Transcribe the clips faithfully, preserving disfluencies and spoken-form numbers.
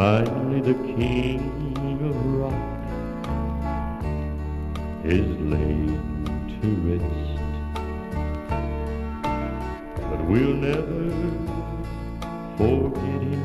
Finally the king of rock is laid to rest, but we'll never forget him,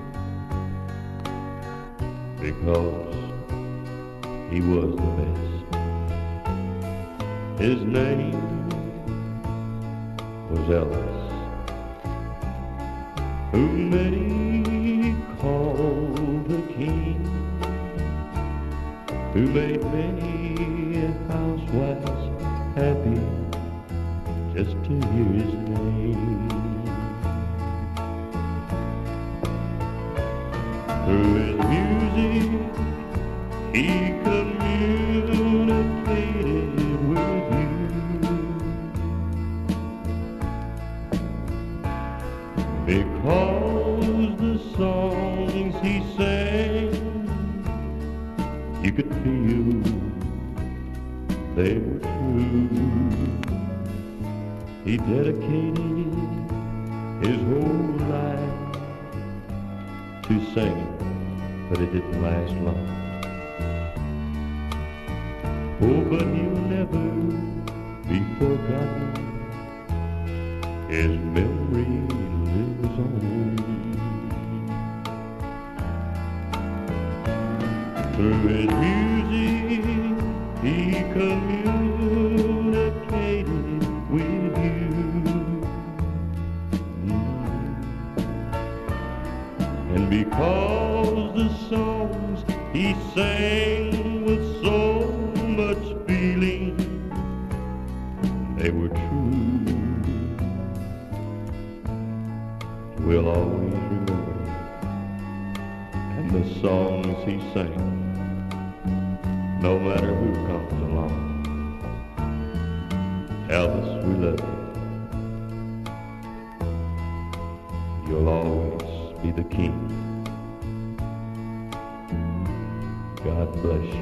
because he was the best. His name was Elvis, who many called the king, who made many housewives happy just to hear his name. Through his music he communicated with you, because the songs he sang, you could feel they were true. He dedicated his whole life to singing, but it didn't last long. Oh, but he'll never be forgotten. His memory lives on. Through his music he communicated with you. And because the songs he sang with so much feeling, they were true, we'll always remember. And the songs he sang, no matter who comes along. Elvis, we love you. You'll always be the king. God bless you.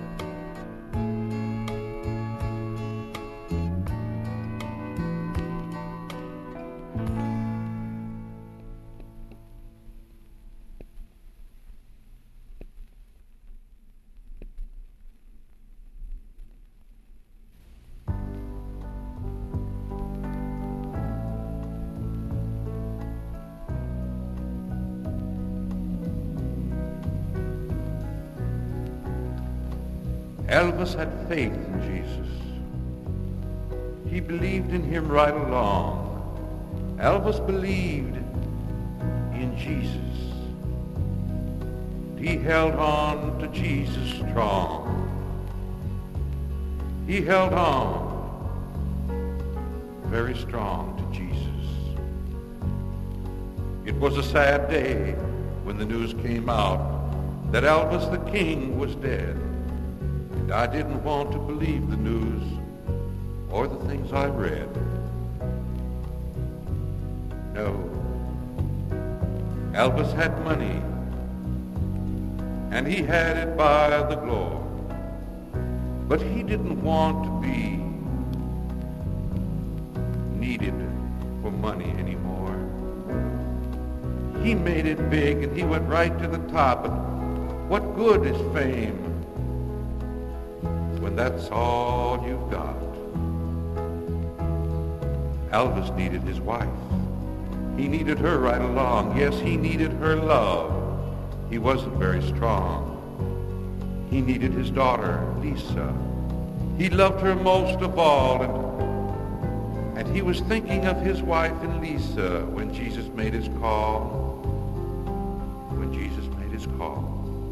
Elvis had faith in Jesus. He believed in him right along. Elvis believed in Jesus. He held on to Jesus strong. He held on very strong to Jesus. It was a sad day when the news came out that Elvis the King was dead. I didn't want to believe the news or the things I read. No. Elvis had money, and he had it by the glory. But he didn't want to be needed for money anymore. He made it big, and he went right to the top. But what good is fame when that's all you've got? Elvis needed his wife. He needed her right along. Yes, he needed her love. He wasn't very strong. He needed his daughter, Lisa. He loved her most of all, and, and he was thinking of his wife and Lisa when Jesus made his call. When Jesus made his call.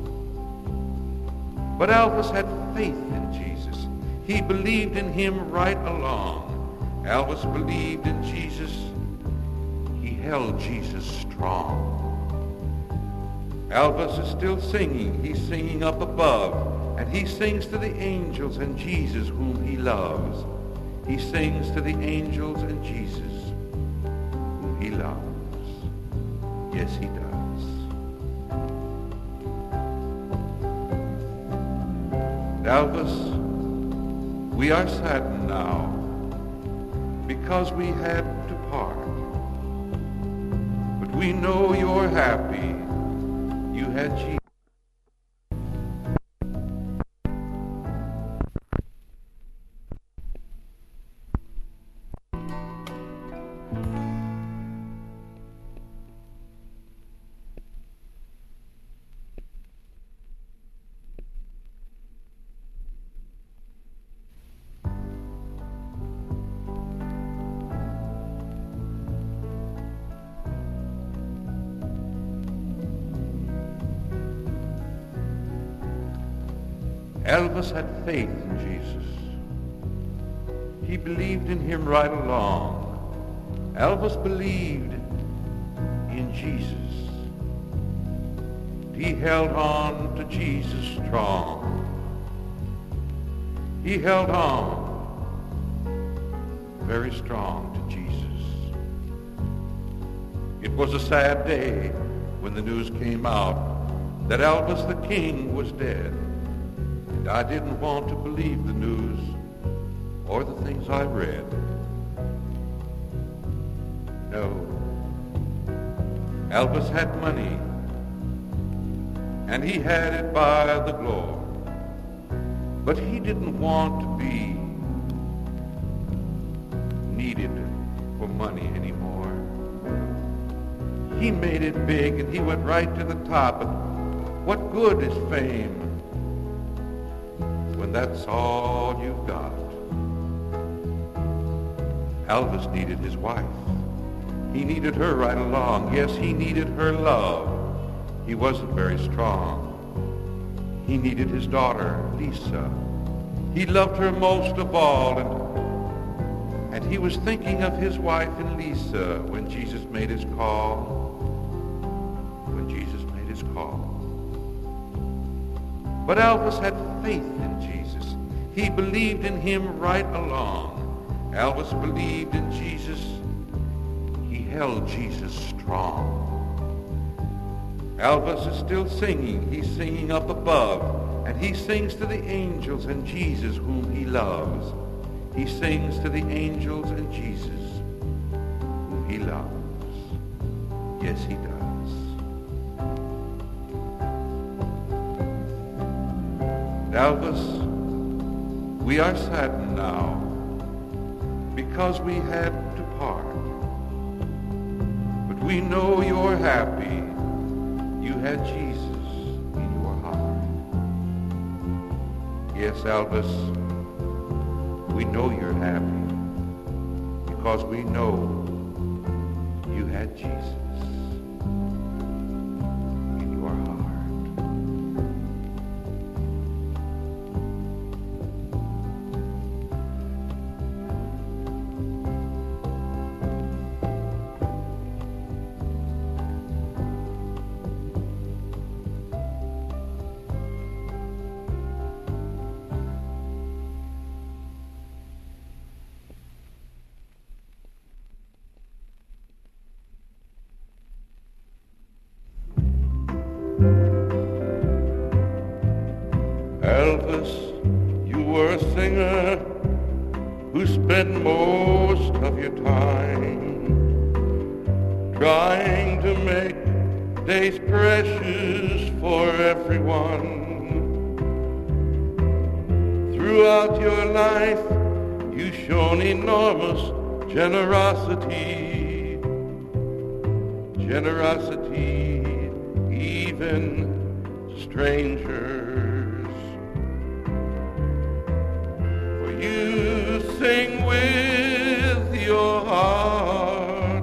But Elvis had faith in Jesus. He believed in him right along. Elvis believed in Jesus. He held Jesus strong. Elvis is still singing. He's singing up above. And he sings to the angels and Jesus whom he loves. He sings to the angels and Jesus whom he loves. Yes, he does. Elvis, we are saddened now because we had to part. But we know you're happy. you had Jesus. Elvis had faith in Jesus. He believed in him right along. Elvis believed in Jesus. He held on to Jesus strong. He held on very strong to Jesus. It was a sad day when the news came out that Elvis the King was dead. I didn't want to believe the news or the things I read. No. Elvis had money, and he had it by the glory. But he didn't want to be needed for money anymore. He made it big, and he went right to the top. But what good is fame when that's all you've got? Elvis needed his wife. He needed her right along. Yes, he needed her love. He wasn't very strong. He needed his daughter, Lisa. He loved her most of all, and, and he was thinking of his wife and Lisa when Jesus made his call. When Jesus made his call. But Elvis had faith in Jesus. He believed in him right along. Elvis believed in Jesus. He held Jesus strong. Elvis is still singing. He's singing up above. And he sings to the angels and Jesus whom he loves. He sings to the angels and Jesus whom he loves. Yes, he does. Elvis, we are saddened now because we had to part. But we know you're happy. You had Jesus in your heart. Yes, Elvis, we know you're happy because we know you had Jesus in your heart. Elvis, you were a singer who spent most of your time trying to make days precious for everyone. Throughout your life, you've shown enormous generosity, generosity even to strangers. You sing with your heart,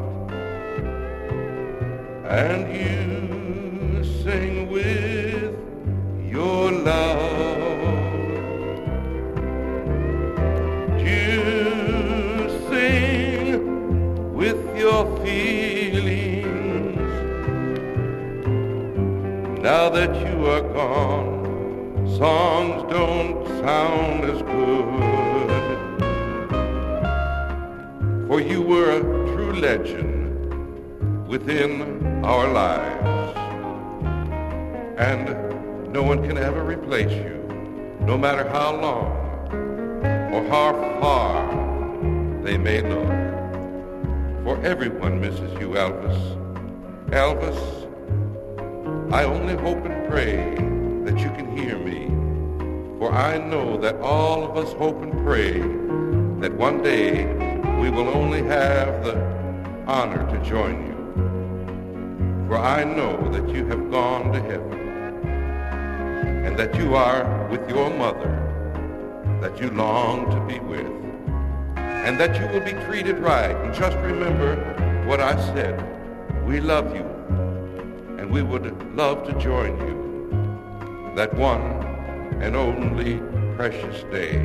and you sing with your love. You sing with your feelings. Now that you are gone, songs don't sound as good. For you were a true legend within our lives. And no one can ever replace you, no matter how long or how far they may look. For everyone misses you, Elvis. Elvis, I only hope and pray that you can hear me, for I know that all of us hope and pray that one day we will only have the honor to join you. For I know that you have gone to heaven, and that you are with your mother, that you long to be with, and that you will be treated right. And just remember what I said. We love you, and we would love to join you that one and only precious day.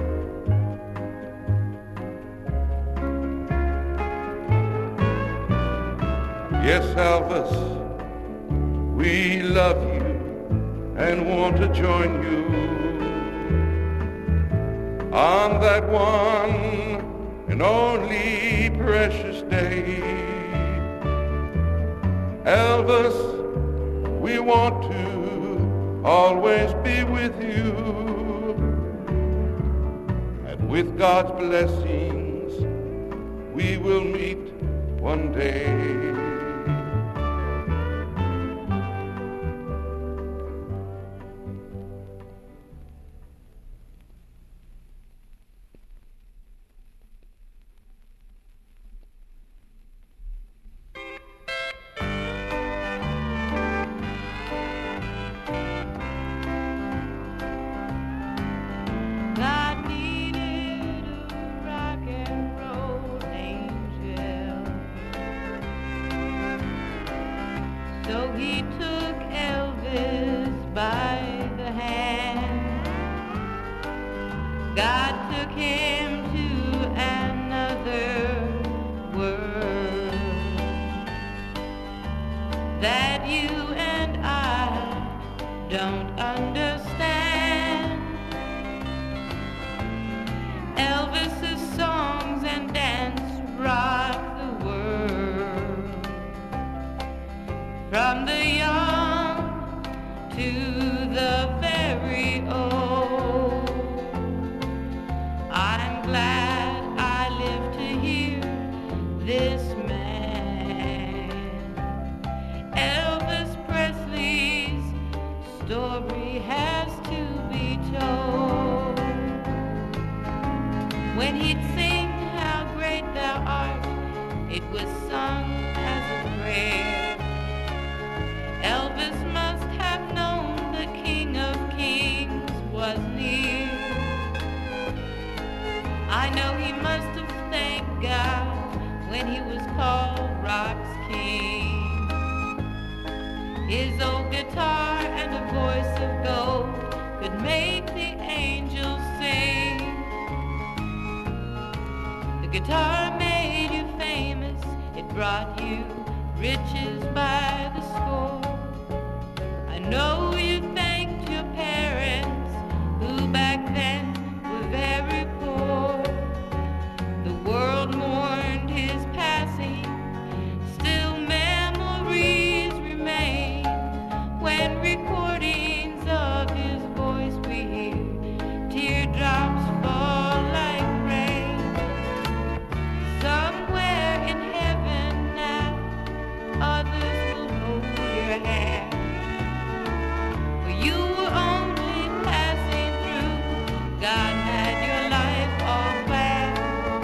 Yes, Elvis, we love you and want to join you on that one and only precious day. Elvis, we want to always be with you, and with God's blessings we will meet one day. So he took Elvis by the hand. God took him to another world that you and I don't understand. Elvis's songs and dance rock the world, from the young to the very old. I'm glad I live to hear this man. Elvis Presley's story has to be told. When he'd sing How Great Thou Art, it was sung as a prayer. Elvis must have known the King of Kings was near. I know he must have thanked God when he was called Rock's King. His old guitar and a voice of gold could make the angels sing. The guitar made you famous, it brought you riches by the score. I know you thanked your parents, who back then were very poor. The world mourned his passing, still memories remain. When recordings of his voice we hear, teardrops fall like rain. Somewhere in heaven now, others will hold your hand. For you were only passing through, God had your life all planned.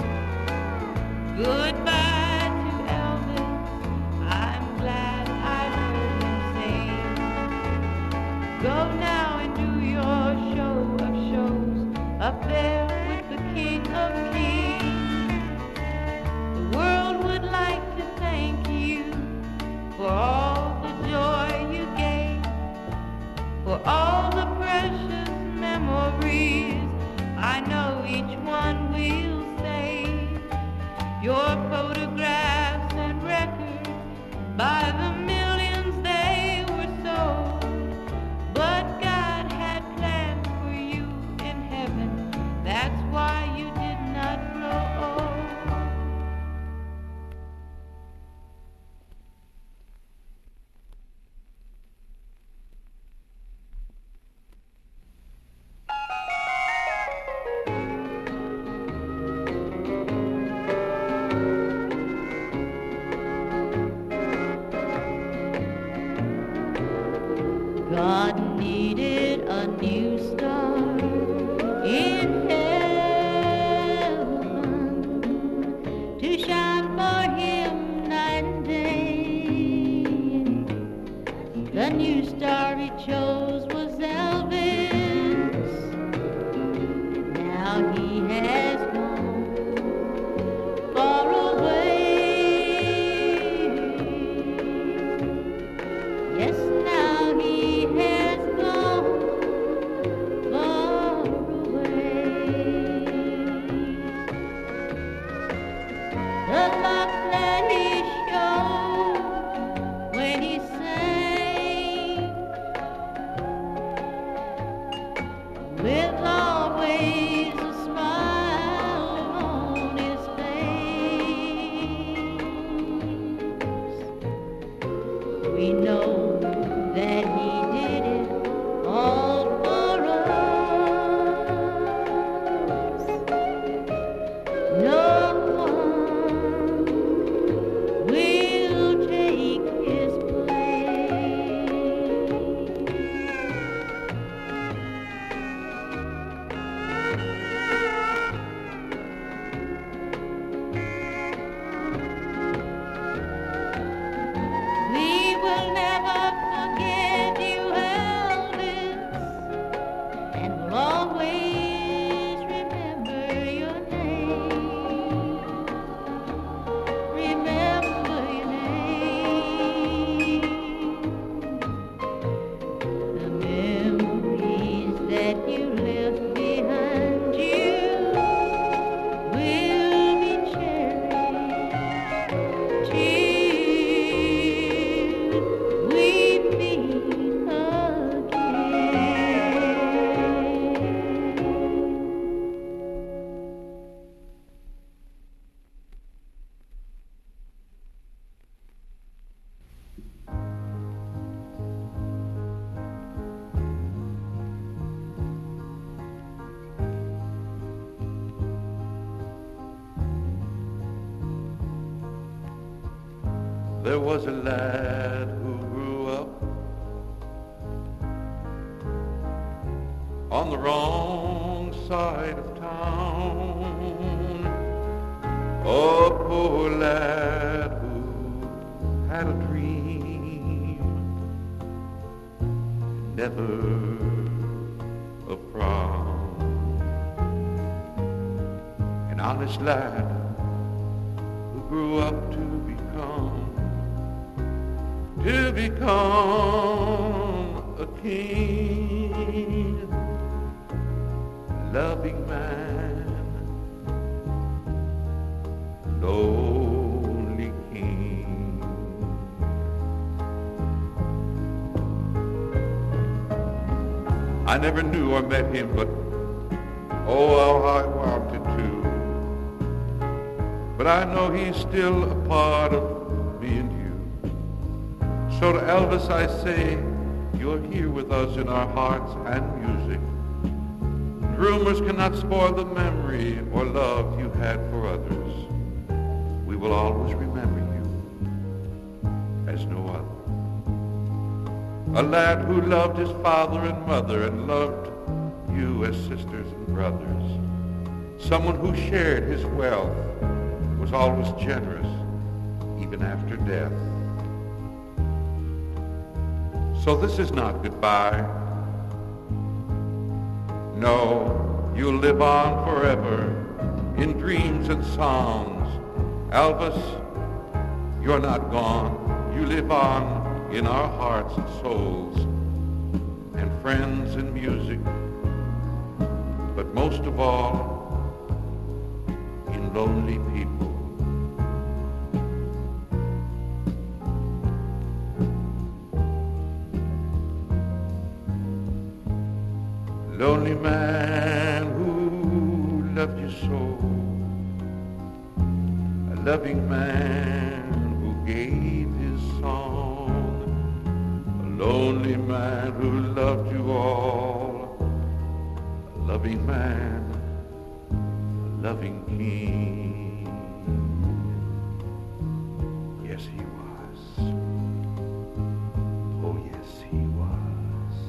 Goodbye to Elvis, I'm glad I heard him sing. Go now and do your show of shows up there with the King of Kings. The world would like to thank you for all the joy you gave, for all the precious memories. I know each one will save. Your photographs and records, by the millions they were sold. But God had plans for you in heaven, that's why you did not grow old. God needed a new star in heaven to shine for him night and day. The new star he chose was Elvis. Now he has gone far away. Yes, now he has gone far away. The love that he showed when he sang with always a smile on his face. We know that he did it all for us. No one will take his place. We will never forget you, Elvis, and we'll always remember your name. Remember your name. The memories that you left behind you will be cherished till we meet again. There was a lad who grew up on the wrong side of town. A poor lad who had a dream, never a frown. An honest lad who grew up to become to become a king, a loving man, lonely king. I never knew or met him, but oh, how I wanted to. But I know he's still a part of me and you. So to Elvis I say, you're here with us in our hearts and music. Rumors cannot spoil the memory or love you had for others. We will always remember you as no other. A lad who loved his father and mother and loved you as sisters and brothers. Someone who shared his wealth, was always generous, even after death. So this is not goodbye. No, you'll live on forever in dreams and songs. Elvis, you're not gone. You live on in our hearts and souls, and friends and music, but most of all, in lonely people. Lonely man who loved you so, a loving man who gave his song, a lonely man who loved you all, a loving man, a loving king. Yes, he was. Oh, yes, he was.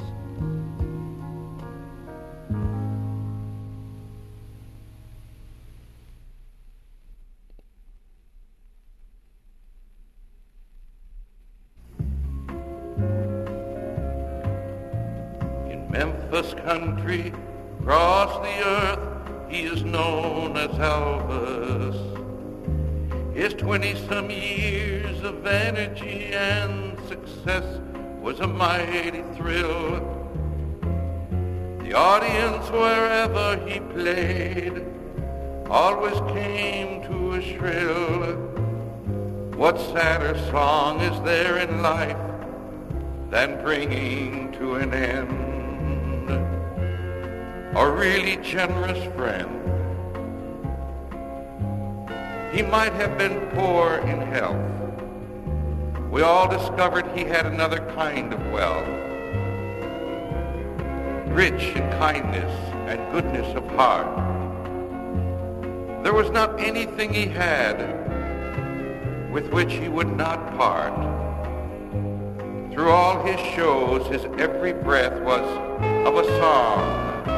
Memphis country, across the earth, he is known as Elvis. His twenty-some years of energy and success was a mighty thrill. The audience, wherever he played, always came to a shrill. What sadder song is there in life than bringing to an end a really generous friend? He might have been poor in health. We all discovered he had another kind of wealth, rich in kindness and goodness of heart. There was not anything he had with which he would not part. Through all his shows, his every breath was of a song,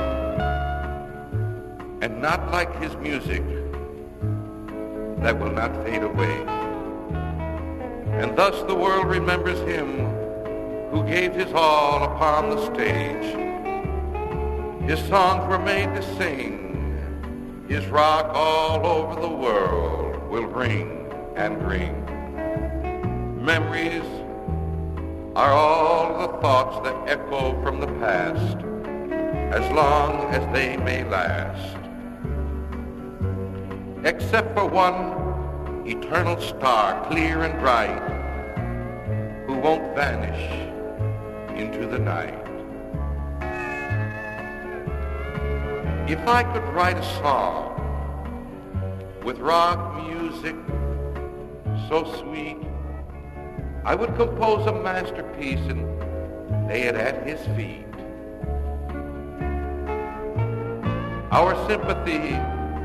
and not like his music that will not fade away. And thus the world remembers him who gave his all upon the stage. His songs were made to sing. His rock all over the world will ring and ring. Memories are all the thoughts that echo from the past, as long as they may last. Except for one eternal star, clear and bright, who won't vanish into the night. If I could write a song with rock music so sweet, I would compose a masterpiece and lay it at his feet. Our sympathy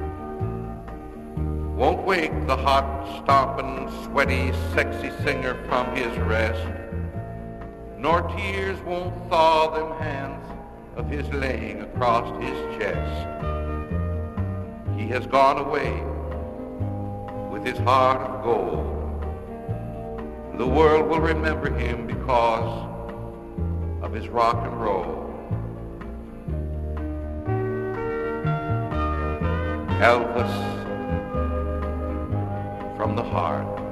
won't wake the hot, stomping, sweaty, sexy singer from his rest, nor tears won't thaw them hands of his laying across his chest. He has gone away with his heart of gold. The world will remember him because of his rock and roll. Elvis from the heart.